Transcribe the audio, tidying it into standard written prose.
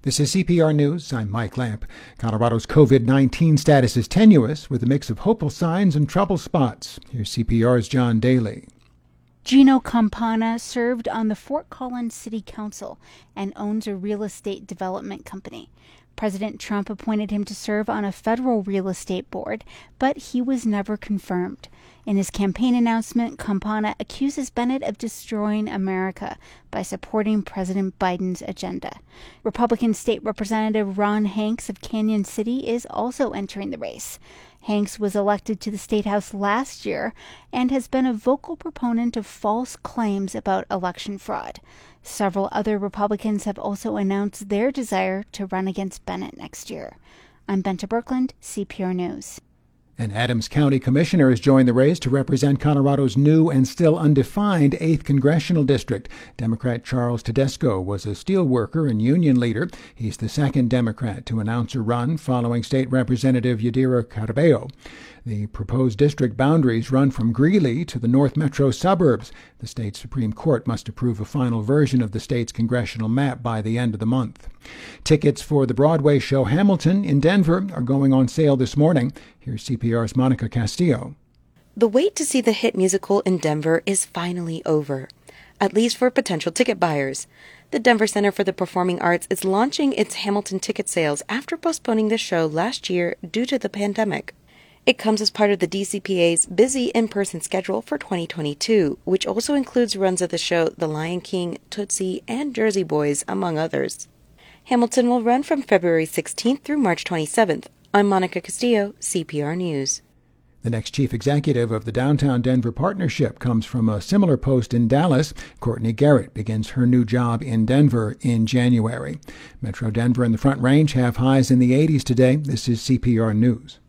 This is CPR News. I'm Mike Lamp. Colorado's COVID-19 status is tenuous with a mix of hopeful signs and trouble spots. Here's CPR's John Daly. Gino Campana served on the Fort Collins City Council and owns a real estate development company. President Trump appointed him to serve on a federal real estate board, but he was never confirmed. In his campaign announcement, Campana accuses Bennett of destroying America by supporting President Biden's agenda. Republican State Representative Ron Hanks of Canyon City is also entering the race. Hanks was elected to the State House last year and has been a vocal proponent of false claims about election fraud. Several other Republicans have also announced their desire to run against Bennett next year. I'm Benta Birkland, CPR News. An Adams County commissioner has joined the race to represent Colorado's new and still undefined 8th Congressional District. Democrat Charles Tedesco was a steel worker and union leader. He's the second Democrat to announce a run following State Representative Yadira Carabello. The proposed district boundaries run from Greeley to the North Metro suburbs. The state Supreme Court must approve a final version of the state's congressional map by the end of the month. Tickets for the Broadway show Hamilton in Denver are going on sale this morning. Here's CPR's Monica Castillo. The wait to see the hit musical in Denver is finally over, at least for potential ticket buyers. The Denver Center for the Performing Arts is launching its Hamilton ticket sales after postponing the show last year due to the pandemic. It comes as part of the DCPA's busy in-person schedule for 2022, which also includes runs of the show The Lion King, Tootsie, and Jersey Boys, among others. Hamilton will run from February 16th through March 27th. I'm Monica Castillo, CPR News. The next chief executive of the Downtown Denver Partnership comes from a similar post in Dallas. Courtney Garrett begins her new job in Denver in January. Metro Denver and the Front Range have highs in the 80s today. This is CPR News.